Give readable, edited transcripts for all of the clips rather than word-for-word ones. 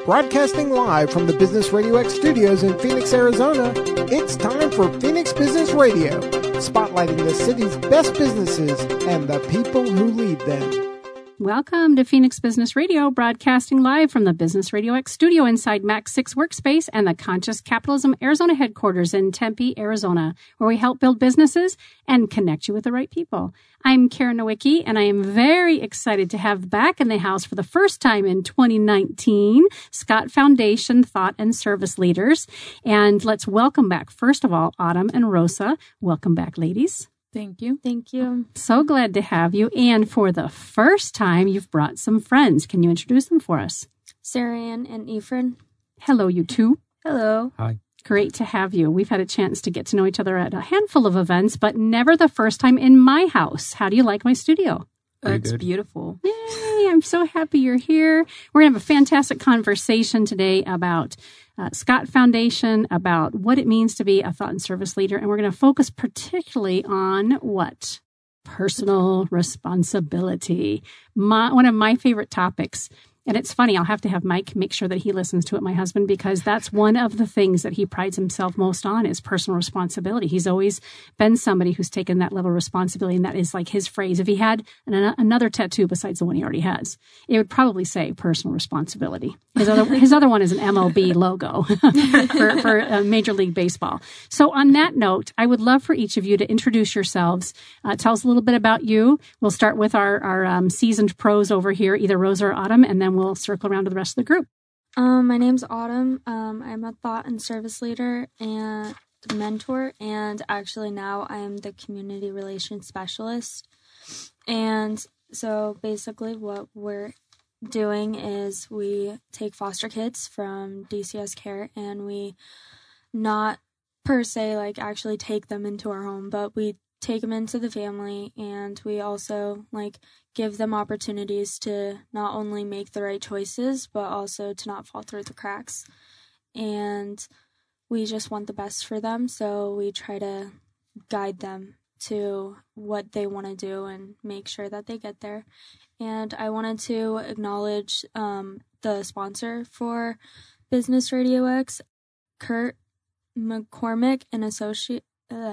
Broadcasting live from the Business Radio X studios in Phoenix, Arizona, it's time for Phoenix Business Radio, spotlighting the city's best businesses and the people who lead them. Welcome to Phoenix Business Radio, broadcasting live from the Business Radio X studio inside Max 6 Workspace and the Conscious Capitalism Arizona headquarters in Tempe, Arizona, where we help build businesses and connect you with the right people. I'm Karen Nowicki, and I am very excited to have back in the house for the first time in 2019, Scott Foundation Thought and Service Leaders. And let's welcome back, first of all, Autumn and Rosa. Welcome back, ladies. Thank you. Thank you. So glad to have you. And for the first time, you've brought some friends. Can you introduce them for us? Sarah Ann and Ephraim. Hello, you two. Hello. Hi. Great to have you. We've had a chance to get to know each other at a handful of events, but never the first time in my house. How do you like my studio? It's beautiful. Yay, I'm so happy you're here. We're going to have a fantastic conversation today about Scott Foundation, about what it means to be a thought and service leader. And we're going to focus particularly on what? Personal responsibility. One of my favorite topics. And it's funny, I'll have to have Mike make sure that he listens to it, my husband, because that's one of the things that he prides himself most on is personal responsibility. He's always been somebody who's taken that level of responsibility, and that is like his phrase. If he had another tattoo besides the one he already has, it would probably say personal responsibility. His other one is an MLB logo for Major League Baseball. So on that note, I would love for each of you to introduce yourselves. Tell us a little bit about you. We'll start with our seasoned pros over here, either Rosa or Autumn, and then we'll circle around to the rest of the group. My name's Autumn. I'm a thought and service leader and mentor, and actually now I'm the community relations specialist. And so basically what we're doing is we take foster kids from DCS Care, and we not per se like actually take them into our home, but we take them into the family, and we also like give them opportunities to not only make the right choices, but also to not fall through the cracks. And we just want the best for them, so we try to guide them to what they want to do and make sure that they get there. And I wanted to acknowledge the sponsor for Business Radio X, Kurt McCormick and Associates.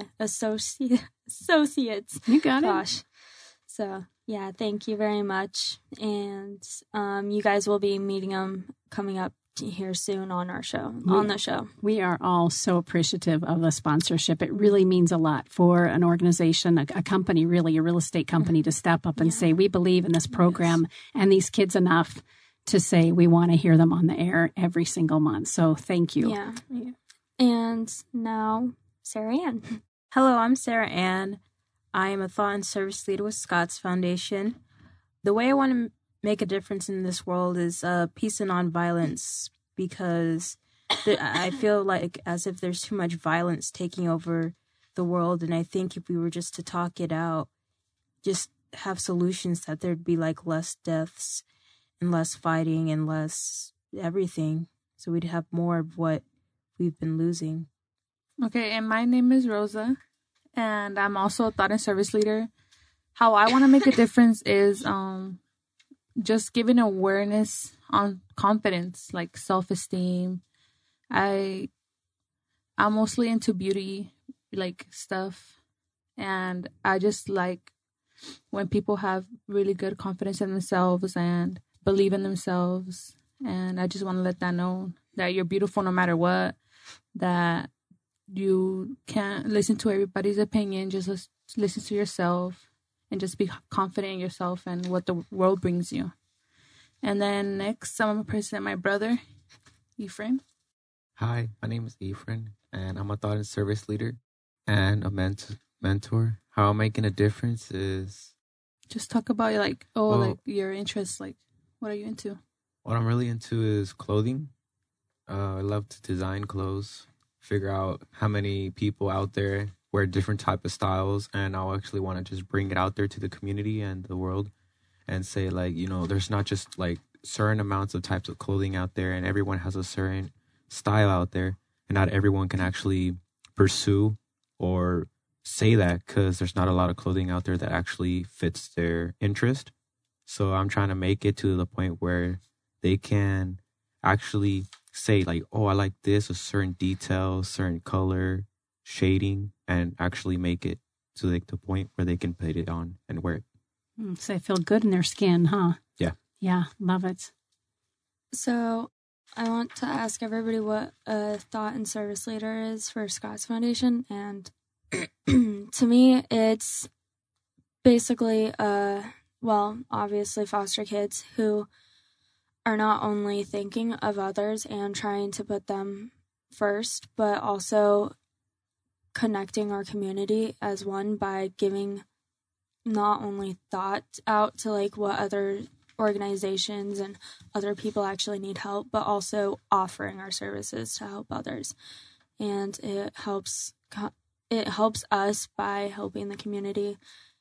You got it. Gosh. So, yeah, thank you very much. And you guys will be meeting them coming up here soon on our show, the show. We are all so appreciative of the sponsorship. It really means a lot for an organization, a company, really, a real estate company, to step up and say, we believe in this program and these kids enough to say we want to hear them on the air every single month. So thank you. Yeah. And now, Sarah Ann. Hello, I'm Sarah Ann. I am a thought and service leader with Scott's Foundation. The way I want to make a difference in this world is peace and nonviolence, because I feel like as if there's too much violence taking over the world, and I think if we were just to talk it out, just have solutions, that there'd be like less deaths and less fighting and less everything, so we'd have more of what we've been losing. Okay, and my name is Rosa, and I'm also a thought and service leader. How I want to make a difference is just giving awareness on confidence, like self-esteem. I'm mostly into beauty, like stuff, and I just like when people have really good confidence in themselves and believe in themselves. And I just want to let that know that you're beautiful no matter what, that you can't listen to everybody's opinion, just listen to yourself and just be confident in yourself and what the world brings you. And then next, I'm going to present my brother, Ephraim. Hi, my name is Ephraim, and I'm a thought and service leader and a mentor. How I'm making a difference is... Just talk about like your interests, like what are you into? What I'm really into is clothing. I love to design clothes, figure out how many people out there wear different type of styles, and I'll actually want to just bring it out there to the community and the world and say, like, you know, there's not just like certain amounts of types of clothing out there, and everyone has a certain style out there, and not everyone can actually pursue or say that, because there's not a lot of clothing out there that actually fits their interest. So I'm trying to make it to the point where they can actually say like, oh, I like this, a certain detail, certain color, shading, and actually make it to like the point where they can put it on and wear it. So they feel good in their skin, huh? Yeah. Yeah, love it. So I want to ask everybody what a thought and service leader is for Scott's Foundation. And to me, it's basically, obviously foster kids who are not only thinking of others and trying to put them first, but also connecting our community as one by giving not only thought out to like what other organizations and other people actually need help, but also offering our services to help others. And it helps us by helping the community.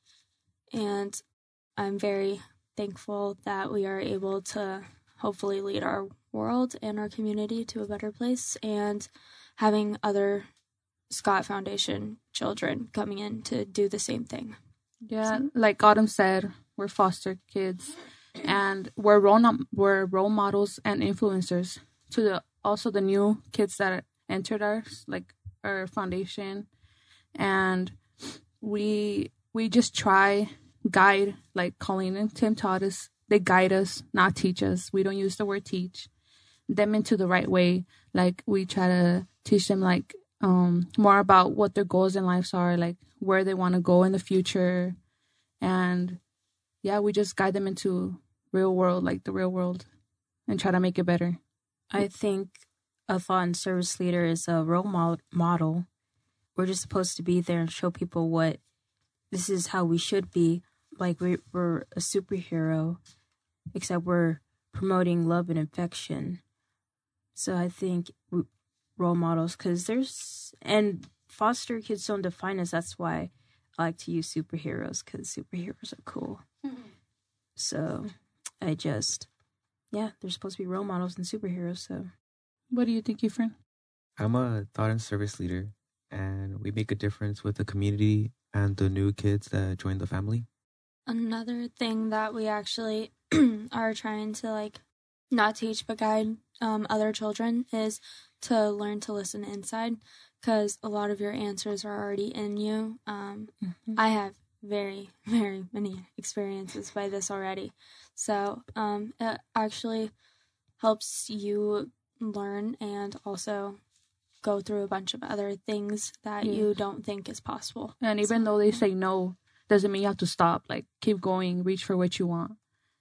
And I'm very thankful that we are able to hopefully lead our world and our community to a better place, and having other Scott Foundation children coming in to do the same thing. Yeah, like Autumn said, we're foster kids, and we're role models and influencers to the new kids that entered our foundation, and we just guide, like Colleen and Tim taught us. They guide us, not teach us. We don't use the word teach them into the right way. Like we try to teach them like more about what their goals in life are, like where they want to go in the future. And yeah, we just guide them into the real world, and try to make it better. I think a thought and service leader is a role model. We're just supposed to be there and show people what this is how we should be. Like we're a superhero, except we're promoting love and affection. So I think role models, and foster kids don't define us. That's why I like to use superheroes, because superheroes are cool. Mm-hmm. So they're supposed to be role models and superheroes. So what do you think, Efren? I'm a thought and service leader, and we make a difference with the community and the new kids that join the family. Another thing that we actually are trying to like not teach but guide other children is to learn to listen inside, because a lot of your answers are already in you. I have very, very many experiences by this already. So it actually helps you learn and also go through a bunch of other things that you don't think is possible. And even though they say no, doesn't mean you have to stop. Like, keep going, reach for what you want.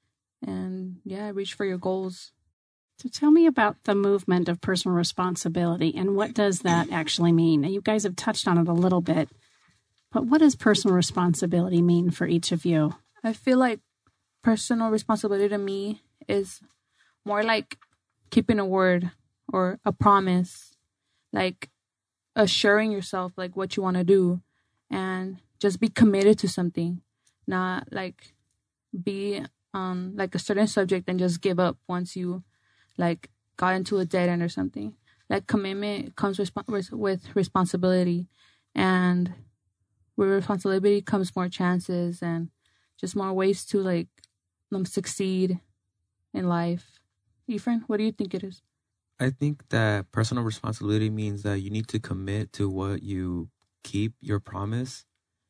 And reach for your goals. So tell me about the movement of personal responsibility, and what does that actually mean? You guys have touched on it a little bit, but what does personal responsibility mean for each of you? I feel like personal responsibility to me is more like keeping a word or a promise, like assuring yourself like what you want to do, and just be committed to something, not like be on like a certain subject and just give up once you like got into a dead end or something. Like commitment comes with responsibility, and with responsibility comes more chances and just more ways to like succeed in life. Efren, what do you think it is? I think that personal responsibility means that you need to commit to what you keep your promise.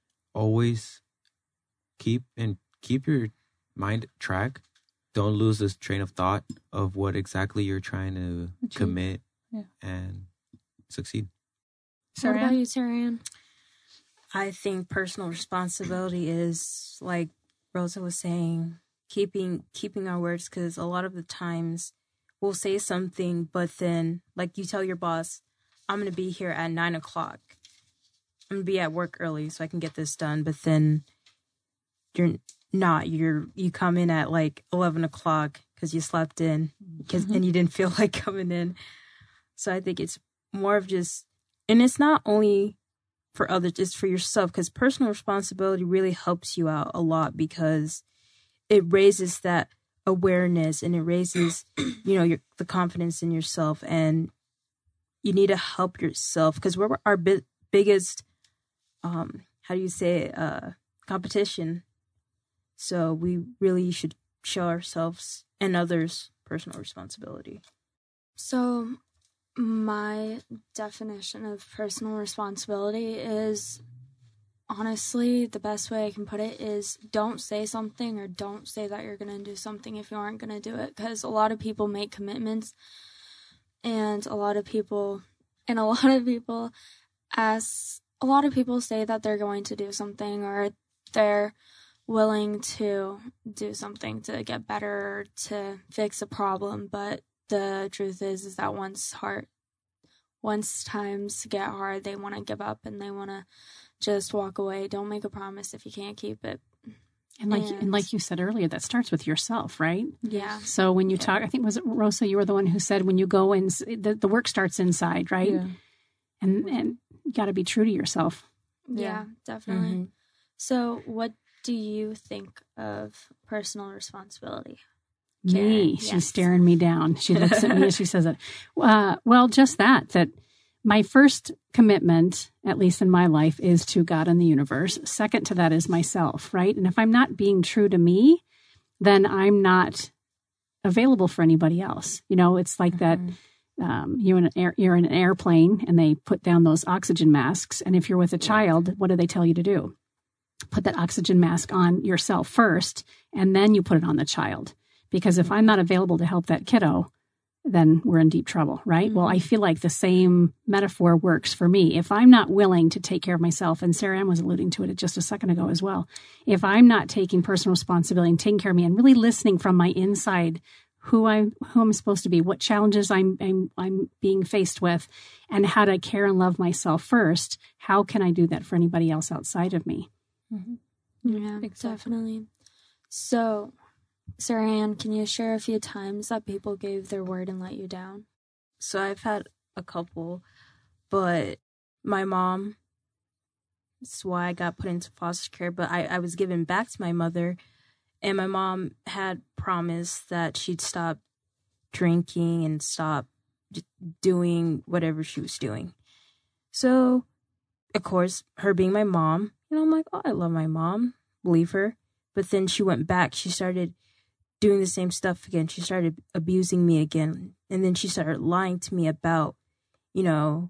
Always keep your mind track. Don't lose this train of thought of what exactly you're trying to commit and succeed. What about you, Sarian? I think personal responsibility is, like Rosa was saying, keeping our words, because a lot of the times we'll say something, but then, like, you tell your boss, I'm going to be here at 9 o'clock. I'm going to be at work early so I can get this done, but then you're not. You come in at like 11 o'clock because you slept in and you didn't feel like coming in. So I think it's more of just, and it's not only for others, it's for yourself, because personal responsibility really helps you out a lot, because it raises that awareness and it raises, the confidence in yourself, and you need to help yourself, because we're our biggest, competition. So we really should show ourselves and others personal responsibility. So my definition of personal responsibility is, honestly, the best way I can put it is don't say something or don't say that you're going to do something if you aren't going to do it. Because a lot of people make commitments, and a lot of people say that they're going to do something, or they're willing to do something to get better or to fix a problem. But the truth is that once times get hard, they want to give up and they want to just walk away. Don't make a promise if you can't keep it. And like you said earlier, that starts with yourself, right? Yeah. So when you talk, I think, was it Rosa, you were the one who said when you go in, the work starts inside, right? Yeah. And you got to be true to yourself. Yeah, definitely. Mm-hmm. So what do you think of personal responsibility? Me, Karen, she's yes. staring me down. She looks at me as she says it. Well, just that my first commitment, at least in my life, is to God and the universe. Second to that is myself, right? And if I'm not being true to me, then I'm not available for anybody else. You know, it's like that. You're in an airplane and they put down those oxygen masks. And if you're with a child, what do they tell you to do? Put that oxygen mask on yourself first, and then you put it on the child. Because if I'm not available to help that kiddo, then we're in deep trouble, right? Well, I feel like the same metaphor works for me. If I'm not willing to take care of myself, and Sarah Ann was alluding to it just a second ago as well, if I'm not taking personal responsibility and taking care of me and really listening from my inside who I'm supposed to be, what challenges I'm being faced with, and how to care and love myself first, how can I do that for anybody else outside of me? Yeah, definitely. So, Sarah Ann, can you share a few times that people gave their word and let you down? So I've had a couple, but my mom, that's why I got put into foster care, but I was given back to my mother, and my mom had promised that she'd stop drinking and stop doing whatever she was doing. So, of course, her being my mom, I'm like, oh, I love my mom, believe her. But then she went back. She started doing the same stuff again. She started abusing me again. And then she started lying to me about, the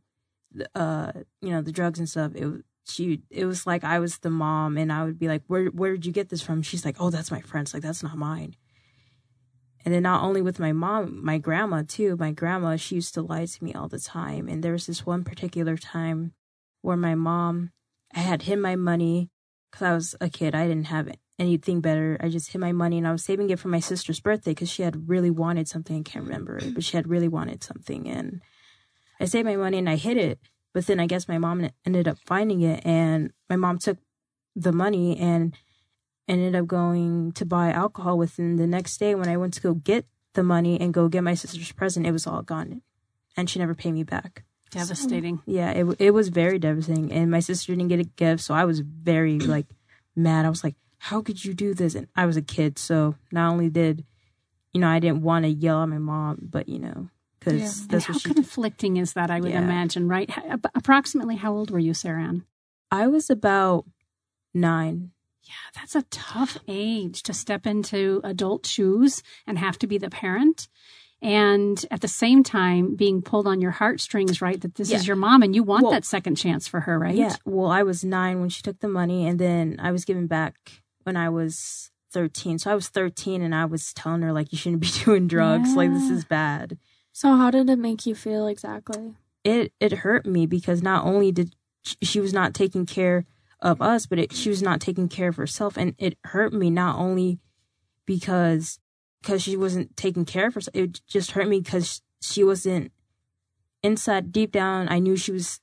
drugs and stuff. It was like I was the mom, and I would be like, where did you get this from? She's like, oh, that's my friend's. Like, that's not mine. And then not only with my mom, my grandma too. My grandma, she used to lie to me all the time. And there was this one particular time where my mom, I had hid my money because I was a kid. I didn't have anything better. I just hid my money, and I was saving it for my sister's birthday because she had really wanted something. I can't remember it, but she had really wanted something. And I saved my money and I hid it. But then I guess my mom ended up finding it, and my mom took the money and ended up going to buy alcohol. Within the next day, when I went to go get the money and go get my sister's present, it was all gone, and she never paid me back. Devastating. So, yeah, it was very devastating, and my sister didn't get a gift, so I was very mad. I was like, how could you do this? And I was a kid, so not only did I didn't want to yell at my mom, but because that's how what she conflicting is that, I would imagine, right? Approximately how old were you, Sarah Ann? I was about 9. Yeah, that's a tough age to step into adult shoes and have to be the parent. And at the same time, being pulled on your heartstrings, right? That this is your mom and you want that second chance for her, right? Yeah. Well, I was 9 when she took the money, and then I was given back when I was 13. So I was 13, and I was telling her, you shouldn't be doing drugs. Yeah. This is bad. So how did it make you feel exactly? It hurt me because not only did she was not taking care of us, but she was not taking care of herself. And it hurt me not only because she wasn't taking care of herself. It just hurt me because she wasn't inside, deep down. I knew she was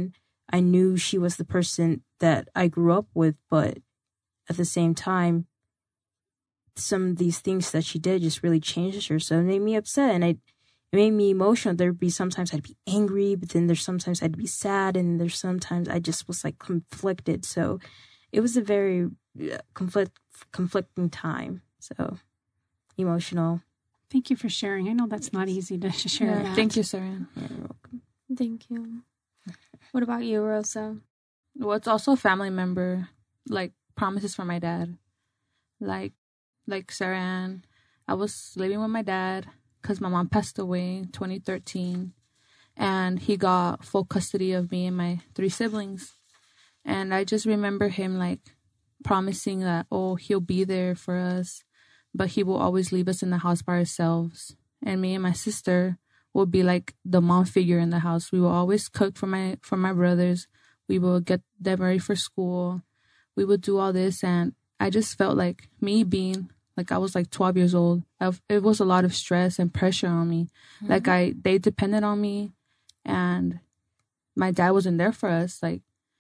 the person that I grew up with, but at the same time, some of these things that she did just really changed her. So it made me upset, and it made me emotional. There'd be sometimes I'd be angry, but then there's sometimes I'd be sad, and there's sometimes I just was conflicted. So it was a very conflicting time. So emotional. Thank you for sharing. I know that's not easy to share. Yeah, thank you, Sarah. Yeah, you're welcome. Thank you. What about you, Rosa? Well, it's also a family member, promises from my dad. Like Sarah Ann, I was living with my dad, because my mom passed away in 2013, and he got full custody of me and my 3 siblings. And I just remember him like promising that, oh, he'll be there for us, but he will always leave us in the house by ourselves. And me and my sister will be like the mom figure in the house. We will always cook for my brothers. We will get them ready for school. We would do all this. And I just felt like me being like, I was like 12 years old. It was a lot of stress and pressure on me. Mm-hmm. Like they depended on me, and my dad wasn't there for us. Like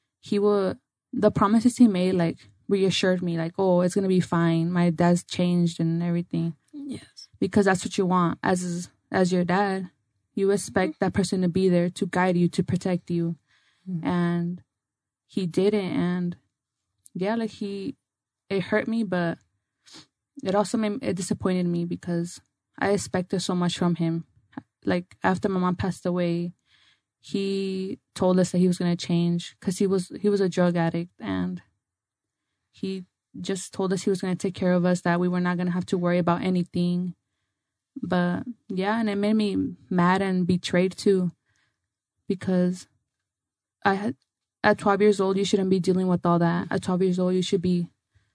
the promises he made, like reassured me like, oh, it's going to be fine. My dad's changed and everything. Yes. Because that's what you want as your dad. You expect that person to be there to guide you, to protect you. Mm-hmm. And he didn't. And yeah, like it hurt me, but it disappointed me because I expected so much from him. Like after my mom passed away, he told us that he was going to change because he was a drug addict, and he just told us he was going to take care of us, that we were not going to have to worry about anything. But yeah, and it made me mad and betrayed too, because at 12 years old, you shouldn't be dealing with all that. At 12 years old, you should be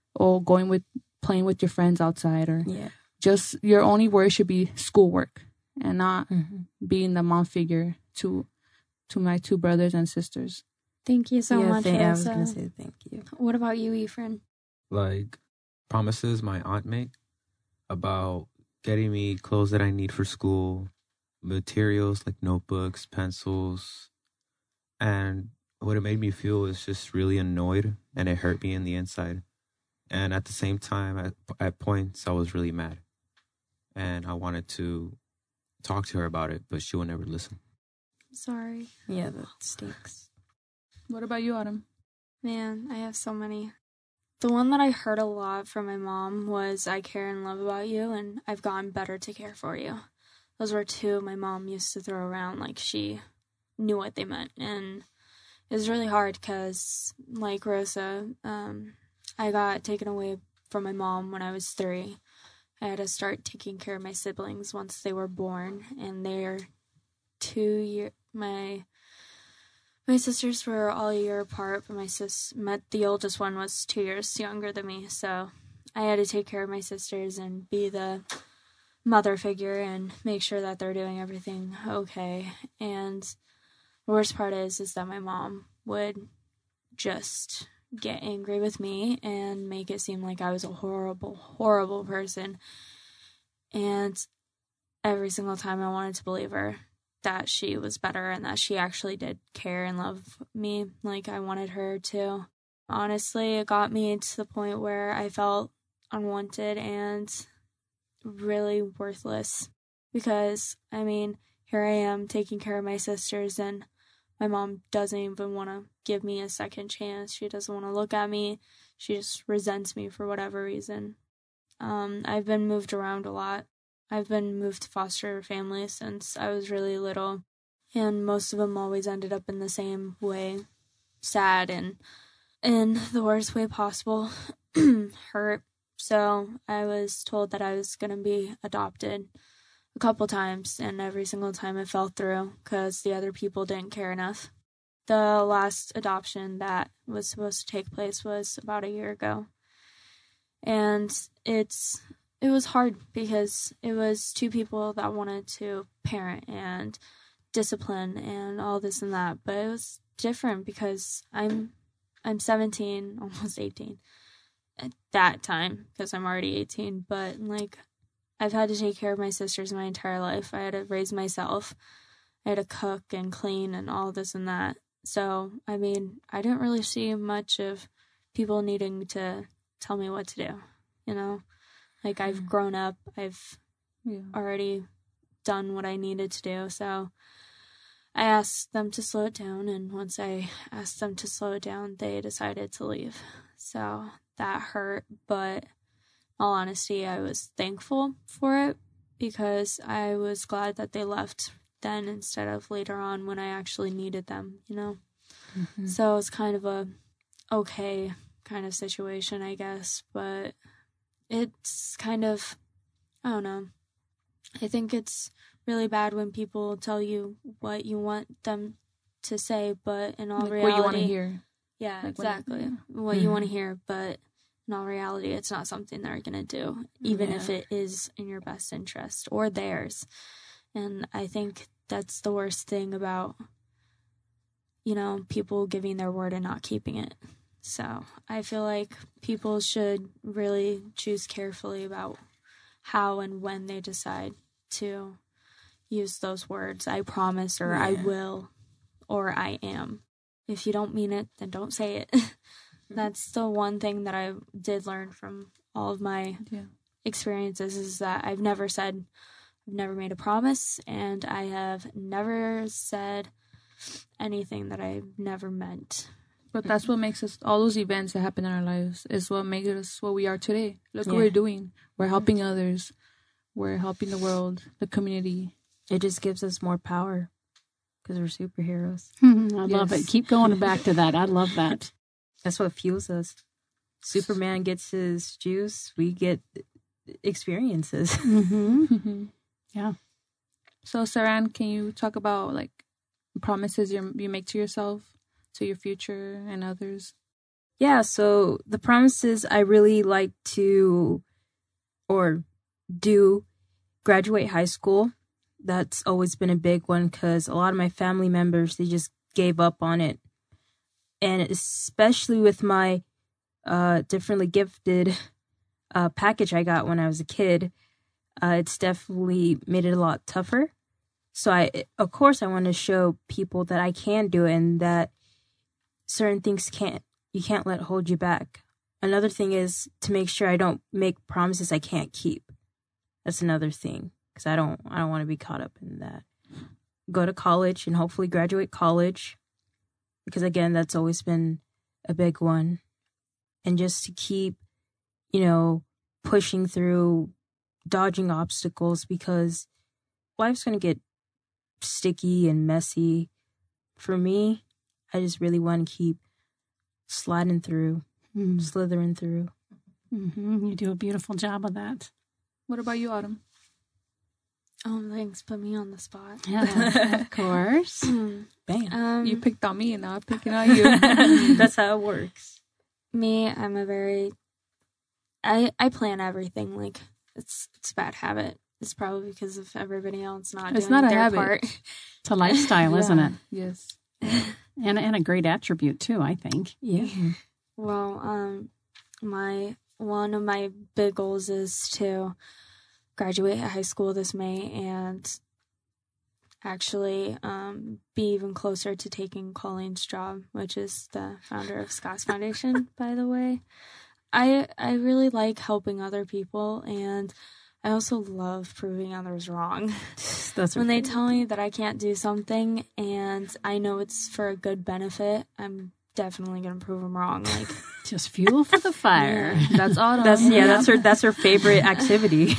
playing with your friends outside, or just your only worry should be schoolwork and not being the mom figure to my 2 brothers and sisters. Thank you so much, Rosa. I was going to say thank you. What about you, Efren? Like promises my aunt made about getting me clothes that I need for school, materials like notebooks, pencils. And what it made me feel was just really annoyed, and it hurt me in the inside. And at the same time, at points, I was really mad. And I wanted to talk to her about it, but she would never listen. Sorry. Yeah, that stinks. What about you, Autumn? Man, I have so many. The one that I heard a lot from my mom was, I care and love about you, and I've gotten better to care for you. Those were 2 my mom used to throw around like she knew what they meant. And it was really hard because, like Rosa, I got taken away from my mom when I was 3. I had to start taking care of my siblings once they were born, and they're 2 years. My sisters were all a year apart, but the oldest one was 2 years younger than me, so I had to take care of my sisters and be the mother figure and make sure that they're doing everything okay. And the worst part is that my mom would just get angry with me and make it seem like I was a horrible, horrible person. And every single time I wanted to believe her that she was better and that she actually did care and love me like I wanted her to. Honestly, it got me to the point where I felt unwanted and really worthless because, I mean, here I am taking care of my sisters, and my mom doesn't even want to give me a second chance. She doesn't want to look at me. She just resents me for whatever reason. I've been moved around a lot. I've been moved to foster families since I was really little, and most of them always ended up in the same way, sad and in the worst way possible, hurt. So I was told that I was going to be adopted a couple times, and every single time it fell through because the other people didn't care enough. The last adoption that was supposed to take place was about a year ago, and it was hard because it was 2 people that wanted to parent and discipline and all this and that, but it was different because I'm 17, almost 18 at that time because I'm already 18, but like I've had to take care of my sisters my entire life. I had to raise myself. I had to cook and clean and all this and that. So, I mean, I didn't really see much of people needing to tell me what to do, you know? Like, I've grown up. I've already done what I needed to do. So, I asked them to slow it down. And once I asked them to slow it down, they decided to leave. So, that hurt. But, in all honesty, I was thankful for it because I was glad that they left then instead of later on when I actually needed them, you know? Mm-hmm. So, it's kind of a okay kind of situation, I guess. But it's kind of, I don't know. I think it's really bad when people tell you what you want them to say, but in all Like reality, what you want to hear. Yeah, Like exactly. What you want to hear, but in all reality, it's not something they're going to do, even if it is in your best interest or theirs. And I think that's the worst thing about, people giving their word and not keeping it. So I feel like people should really choose carefully about how and when they decide to use those words. I promise, or I will, or I am. If you don't mean it, then don't say it. That's the one thing that I did learn from all of my experiences, is that I've never made a promise, and I have never said anything that I've never meant. But that's what makes us, all those events that happen in our lives is what makes us what we are today. Look what we're doing. We're helping others. We're helping the world, the community. It just gives us more power because we're superheroes. I love it. Keep going back to that. I love that. That's what fuels us. Superman gets his juice. We get experiences. Yeah. So, Saran, can you talk about like promises you make to yourself, to your future and others? Yeah, so the promises I really like to do graduate high school. That's always been a big one because a lot of my family members, they just gave up on it. And especially with my differently gifted package I got when I was a kid, it's definitely made it a lot tougher. So of course I want to show people that I can do it and that certain things you can't let hold you back. Another thing is to make sure I don't make promises I can't keep. That's another thing, because I don't want to be caught up in that. Go to college and hopefully graduate college, because again, that's always been a big one. And just to keep, pushing through, dodging obstacles, because life's going to get sticky and messy. For me, I just really want to keep sliding through, slithering through. You do a beautiful job of that. What about you, Autumn? Oh, thanks. Put me on the spot. Yeah, of course. Bam. You picked on me and now I'm picking on you. That's how it works. Me, I'm a very... I plan everything. Like, it's a bad habit. It's probably because of everybody else not doing not a their habit. part. It's a lifestyle, isn't it? Yes. And a great attribute, too, I think. Yeah. Well, one of my big goals is to graduate high school this May and actually be even closer to taking Colleen's job, which is the founder of Scott's Foundation, by the way. I really like helping other people, and I also love proving others wrong. That's when they tell me that I can't do something and I know it's for a good benefit, I'm definitely going to prove them wrong. Like, just fuel for the fire. That's Autumn. That's her favorite activity.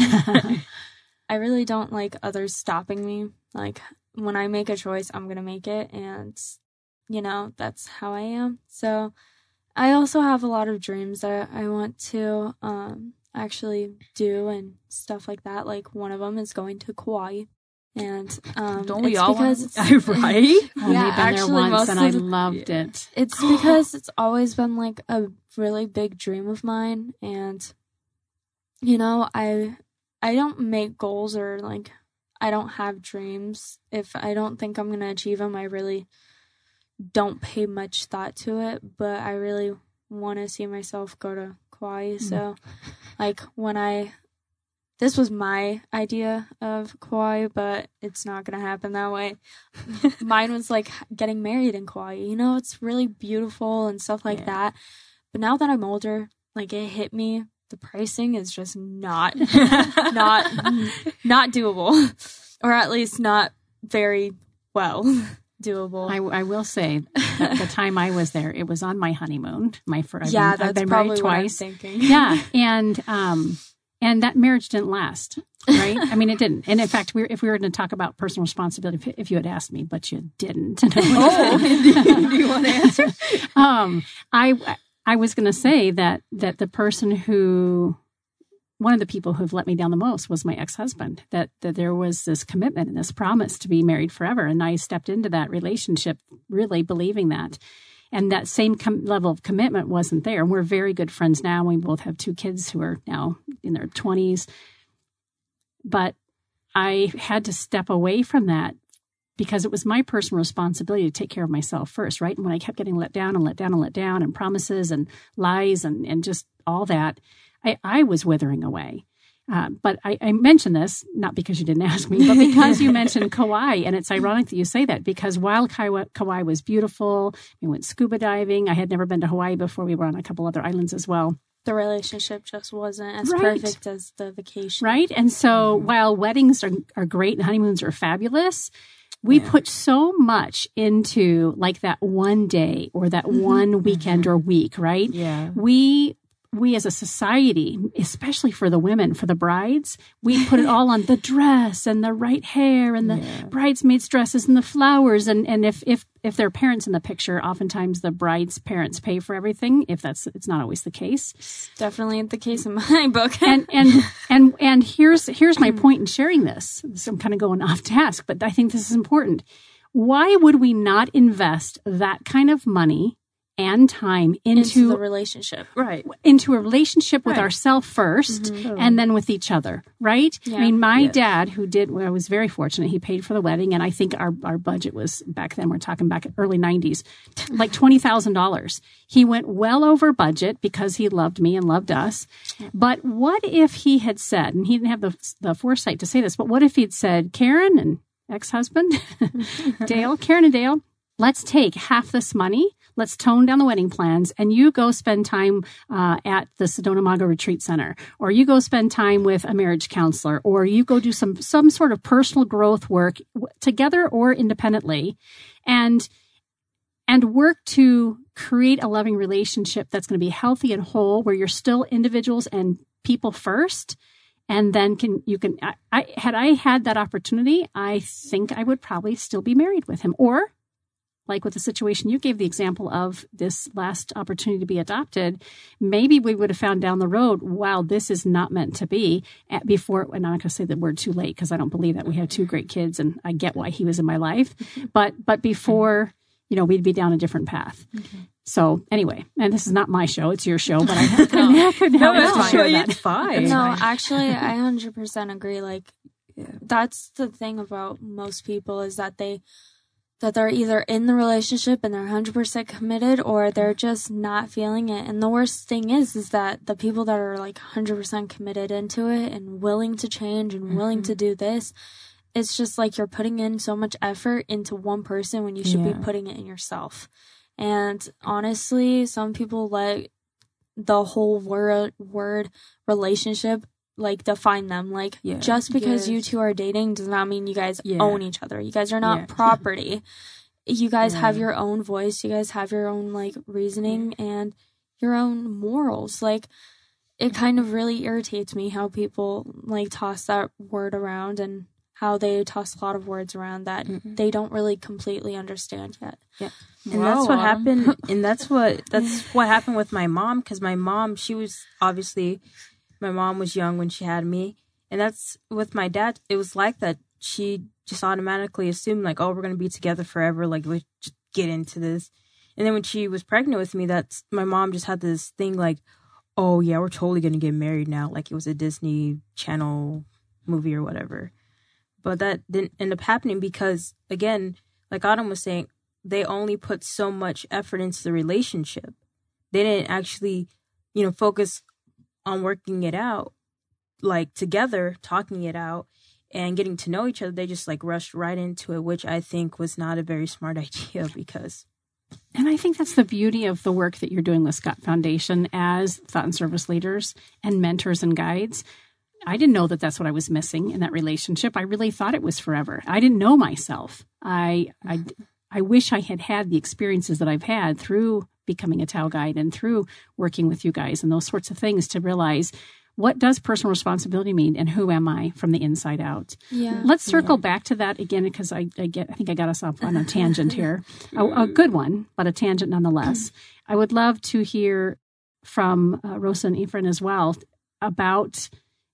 I really don't like others stopping me. Like, when I make a choice, I'm going to make it, and that's how I am. So I also have a lot of dreams that I want to actually do and stuff like that. Like, one of them is going to Kauai. And don't we all want to? Right? Only been there once, and I loved it. It's because it's always been like a really big dream of mine, and I don't make goals, or like I don't have dreams. If I don't think I'm gonna achieve them, I really don't pay much thought to it. But I really want to see myself go to Kauai. So, like, this was my idea of Kauai, but it's not going to happen that way. Mine was like getting married in Kauai. It's really beautiful and stuff like that. But now that I'm older, like, it hit me. The pricing is just not doable, or at least not very well doable. I will say that the time I was there, it was on my honeymoon. I've been married twice. What I'm thinking. Yeah, and that marriage didn't last, right? I mean, it didn't. And in fact, if we were going to talk about personal responsibility, if you had asked me, but you didn't. Do you want to answer? I was going to say that the person who one of the people who've let me down the most was my ex-husband, that there was this commitment and this promise to be married forever. And I stepped into that relationship really believing that. And that same level of commitment wasn't there. And we're very good friends now. We both have 2 kids who are now in their 20s. But I had to step away from that because it was my personal responsibility to take care of myself first, right? And when I kept getting let down and promises and lies and just all that, I was withering away. But I mention this, not because you didn't ask me, but because you mentioned Kauai. And it's ironic that you say that because while Kauai was beautiful, we went scuba diving. I had never been to Hawaii before. We were on a couple other islands as well. The relationship just wasn't as perfect as the vacation. Right. And so while weddings are great and honeymoons are fabulous, we put so much into like that one day or that one weekend or week, right? Yeah. We as a society, especially for the women, for the brides, we put it all on the dress and the right hair and the bridesmaids' dresses and the flowers. And if there are parents in the picture, oftentimes the bride's parents pay for everything. It's not always the case. Definitely the case in my book. and here's my point in sharing this. So I'm kind of going off task, but I think this is important. Why would we not invest that kind of money and time into the relationship, right? Into a relationship with ourselves first, and then with each other, right? Yeah. I mean, my dad, I was very fortunate. He paid for the wedding, and I think our budget was back then. We're talking back early '90s, like $20,000. He went well over budget because he loved me and loved us. But what if he had said, and he didn't have the foresight to say this, but what if he'd said, Karen and ex-husband Karen and Dale, let's take half this money. Let's tone down the wedding plans, and you go spend time at the Sedona Mago Retreat Center, or you go spend time with a marriage counselor, or you go do some sort of personal growth work together or independently, and work to create a loving relationship that's going to be healthy and whole, where you're still individuals and people first. And then had I had that opportunity, I think I would probably still be married with him, or like with the situation you gave the example of this last opportunity to be adopted, maybe we would have found down the road, wow, this is not meant to be before. And I'm not going to say the word too late because I don't believe that. We have 2 great kids and I get why he was in my life. But before, we'd be down a different path. Okay. So anyway, and this is not my show, it's your show, but I couldn't help to share that. It's fine. No, actually, I 100% agree. Like, that's the thing about most people is that they're either in the relationship and they're 100% committed, or they're just not feeling it. And the worst thing is that the people that are like 100% committed into it and willing to change and willing to do this, it's just like you're putting in so much effort into one person when you should be putting it in yourself. And honestly, some people let the whole word relationship like define them. Like just because you 2 are dating does not mean you guys own each other. You guys are not property. You guys have your own voice. You guys have your own like reasoning and your own morals. Like, it kind of really irritates me how people like toss that word around, and how they toss a lot of words around that they don't really completely understand yet. Yeah. And that's what happened. And that's what happened with my mom. Cause my mom, my mom was young when she had me. And that's with my dad. It was like that. She just automatically assumed like, oh, we're going to be together forever. Like, let's just get into this. And then when she was pregnant with me, my mom just had this thing like, oh yeah, we're totally going to get married now. Like it was a Disney Channel movie or whatever. But that didn't end up happening because, again, like Autumn was saying, they only put so much effort into the relationship. They didn't actually, focus on working it out, like together, talking it out and getting to know each other. They just like rushed right into it, which I think was not a very smart idea because. And I think that's the beauty of the work that you're doing with Scott Foundation as thought and service leaders and mentors and guides. I didn't know that that's what I was missing in that relationship. I really thought it was forever. I didn't know myself. I wish I had had the experiences that I've had through becoming a TAO guide and through working with you guys and those sorts of things to realize, what does personal responsibility mean and who am I from the inside out? Yeah. Let's circle back to that again because I think I got us off on a tangent here. A good one, but a tangent nonetheless. I would love to hear from Rosa and Ephraim as well about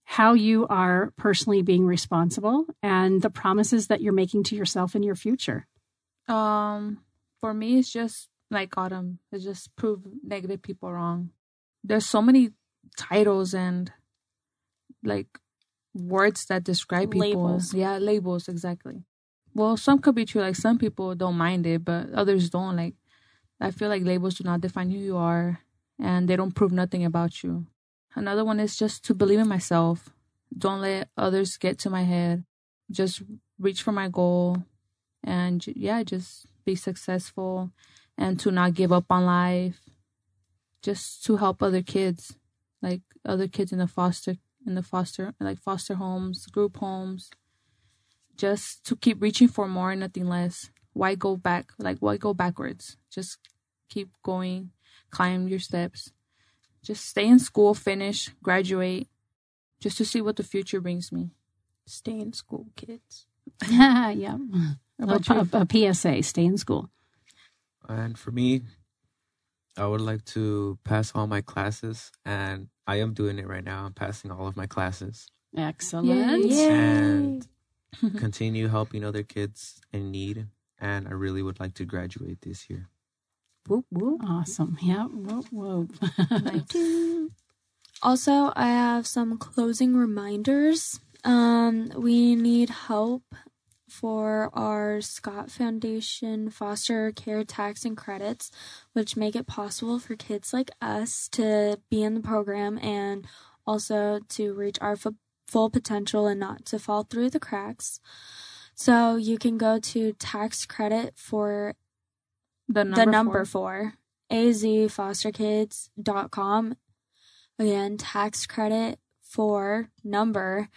how you are personally being responsible and the promises that you're making to yourself in your future? For me, it's just like Autumn. It's just prove negative people wrong. There's so many titles and like words that describe people. Labels. Yeah, labels, exactly. Well, some could be true. Like some people don't mind it, but others don't. Like I feel like labels do not define who you are and they don't prove nothing about you. Another one is just to believe in myself. Don't let others get to my head. Just reach for my goal and just be successful and to not give up on life. Just to help other kids, like other kids in the foster homes, group homes. Just to keep reaching for more and nothing less. Why go back? Like, why go backwards? Just keep going, climb your steps. Just stay in school, finish, graduate, just to see what the future brings me. Stay in school, kids. Yeah. About you? A PSA, stay in school. And for me, I would like to pass all my classes, and I am doing it right now. I'm passing all of my classes. Excellent. Yay. And continue helping other kids in need. And I really would like to graduate this year. Whoop, whoop. Awesome. Yeah. Whoop, whoop. Also, I have some closing reminders. We need help for our Scott Foundation foster care tax and credits, which make it possible for kids like us to be in the program and also to reach our full potential and not to fall through the cracks. So you can go to tax credit for the number 4, azfosterkids.com. Again, tax credit for number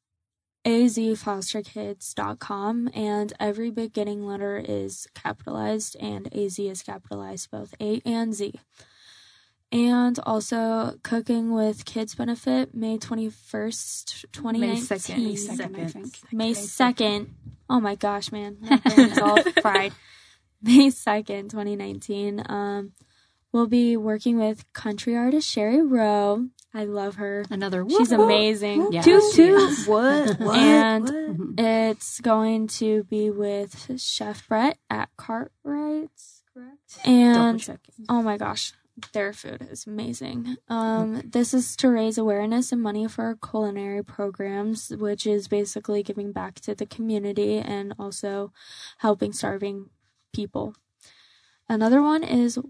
azfosterkids.com, and every beginning letter is capitalized and AZ is capitalized, both A and Z. And also Cooking with Kids benefit, May 21st, 2019. May 2nd, I think. May 2nd. Oh my gosh, man. My brain is all fried. May 2nd, 2019. We'll be working with country artist Sherry Rowe. I love her. Another She's amazing. Yes, Toot toot. yes. What? And it's going to be with Chef Brett at Cartwright's, correct? And oh my gosh, their food is amazing. This is to raise awareness and money for our culinary programs, which is basically giving back to the community and also helping starving people. Another one is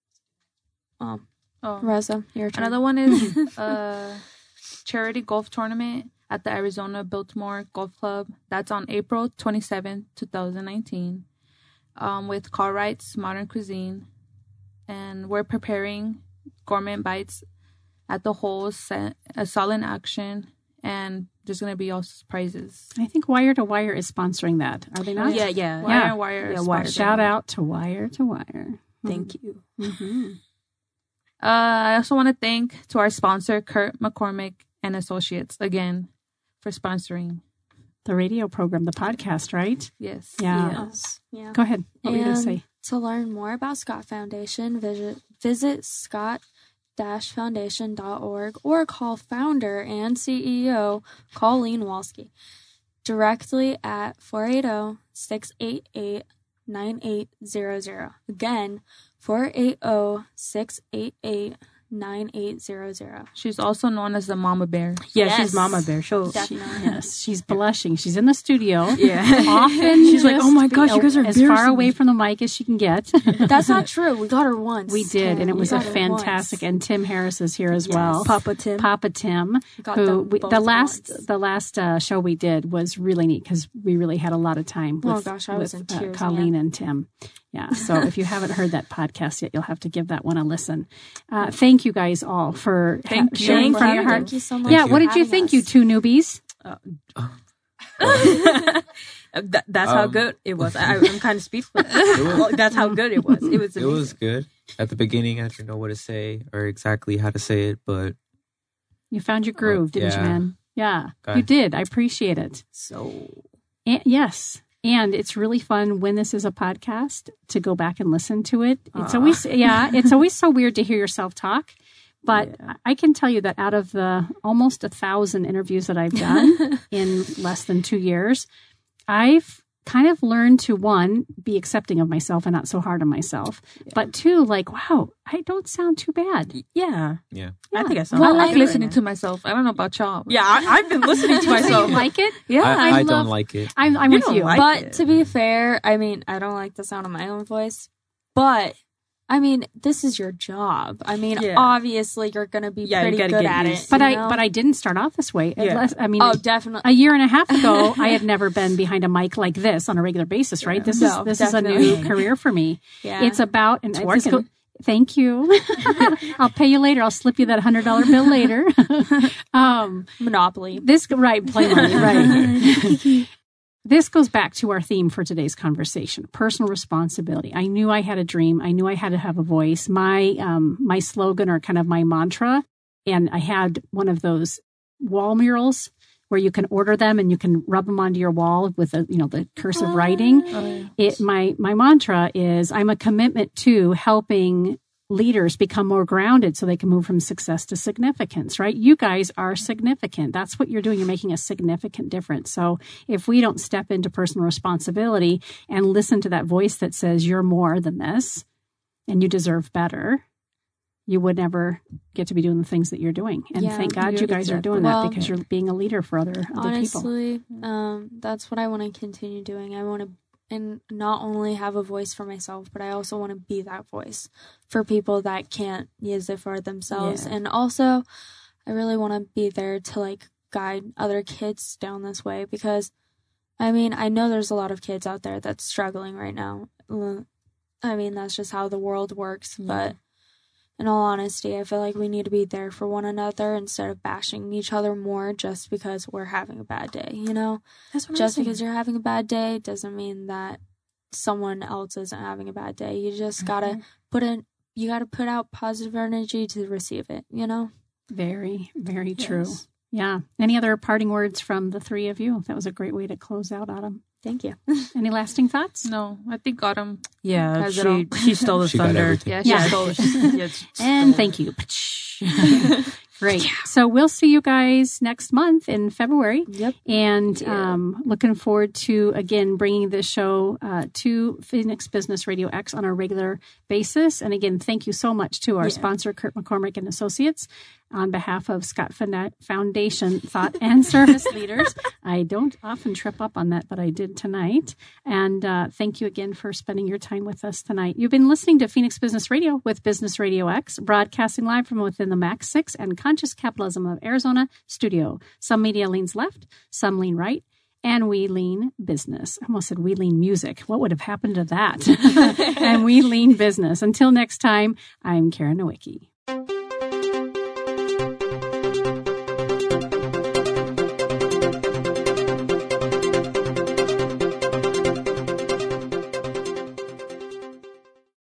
Rosa, your turn. Another one is charity golf tournament at the Arizona Biltmore Golf Club. That's on April 27th, 2019, with Cartwright's Modern Cuisine. And we're preparing gourmet bites at the holes, a solid action, and there's going to be also prizes. I think Wire to Wire is sponsoring that. Are they not? Yeah. Wire. Yeah, Wire. Shout out to Wire to Wire. Thank you. Mm-hmm. I also want to thank to our sponsor, Kurt McCormick and Associates, again, for sponsoring The radio program, the podcast, right? Yes. Yeah. Yes. Yeah. Go ahead. What were you going to say? To learn more about Scott Foundation, visit scott-foundation.org or call founder and CEO Colleen Walski directly at 480-688-9800. Again, 480-688-9800. She's also known as the Mama Bear. Yeah, Yes. she's Mama Bear. Yes, she's blushing. She's in the studio. Yeah. Often She's like, just, "Oh my gosh, you guys are as far embarrassing away me." from the mic as she can get." That's not true. We got her once. We did, and it was We a got her fantastic. once. And Tim Harris is here as Yes. well. Papa Tim. Papa Tim, Got who them we, both the once. last show we did was really neat because we really had a lot of time with, Oh, gosh, I was in tears, Colleen man. and Tim. Yeah, so if you haven't heard that podcast yet, you'll have to give that one a listen. Thank you guys all for Thank you. sharing Thank from you. your heart. Thank you so much. Yeah, for what did you having think, us. you two newbies? That's how good it was. I'm kind of speechless. Well, that's how good it was. It was It amazing. was good. At the beginning, I didn't know what to say or exactly how to say it, but You found your groove, didn't you, yeah. man? Yeah, Okay. you did. I appreciate it. So And, yes. And it's really fun when this is a podcast to go back and listen to it. It's always, it's always so weird to hear yourself talk. But I can tell you that out of the almost 1,000 interviews that I've done in less than 2 years, I've kind of learned to, one, be accepting of myself and not so hard on myself. Yeah. But two, like, wow, I don't sound too bad. Yeah. I think I sound I like listening to myself. I don't know about y'all. Yeah, I've been listening to myself. You like it? Yeah. I don't like it. I'm with you. But to be fair, I mean, I don't like the sound of my own voice. But I mean, this is your job. I mean, obviously you're going to be pretty good at it. But I didn't start off this way. Yeah. Definitely. A year and a half ago, I had never been behind a mic like this on a regular basis, right? This is a new career for me. Yeah. It's about, and it's working. Thank you. I'll pay you later. I'll slip you that $100 bill later. Monopoly. Play money, right. This goes back to our theme for today's conversation, personal responsibility. I knew I had a dream. I knew I had to have a voice. My slogan, or kind of my mantra, and I had one of those wall murals where you can order them and you can rub them onto your wall with the cursive writing. My mantra is, I'm a commitment to helping leaders become more grounded so they can move from success to significance, right? You guys are significant. That's what you're doing. You're making a significant difference. So if we don't step into personal responsibility and listen to that voice that says you're more than this and you deserve better, you would never get to be doing the things that you're doing. And thank God you guys are doing that, because you're being a leader for other people. Honestly, that's what I want to continue doing. I want to and not only have a voice for myself, but I also want to be that voice for people that can't use it for themselves. Yeah. And also, I really want to be there to guide other kids down this way, because I mean, I know there's a lot of kids out there that's struggling right now. I mean, that's just how the world works. Yeah. But in all honesty, I feel like we need to be there for one another instead of bashing each other more just because we're having a bad day, you know? That's what just because you're having a bad day doesn't mean that someone else isn't having a bad day. You just gotta put out positive energy to receive it, you know? Very, very true. Yeah. Any other parting words from the three of you? That was a great way to close out, Autumn. Thank you. Any lasting thoughts? No, I think Autumn. Yeah, she stole the thunder. Yeah, she stole it. And thank you. Great. Yeah. So we'll see you guys next month in February. Yep. And looking forward to, again, bringing this show to Phoenix Business Radio X on a regular basis. And again, thank you so much to our sponsor, Kurt McCormick and Associates. On behalf of Scott Foundation Thought and Service Leaders. I don't often trip up on that, but I did tonight. And thank you again for spending your time with us tonight. You've been listening to Phoenix Business Radio with Business Radio X, broadcasting live from within the Max 6 and Conscious Capitalism of Arizona studio. Some media leans left, some lean right, and we lean business. I almost said we lean music. What would have happened to that? And we lean business. Until next time, I'm Karen Nowicki.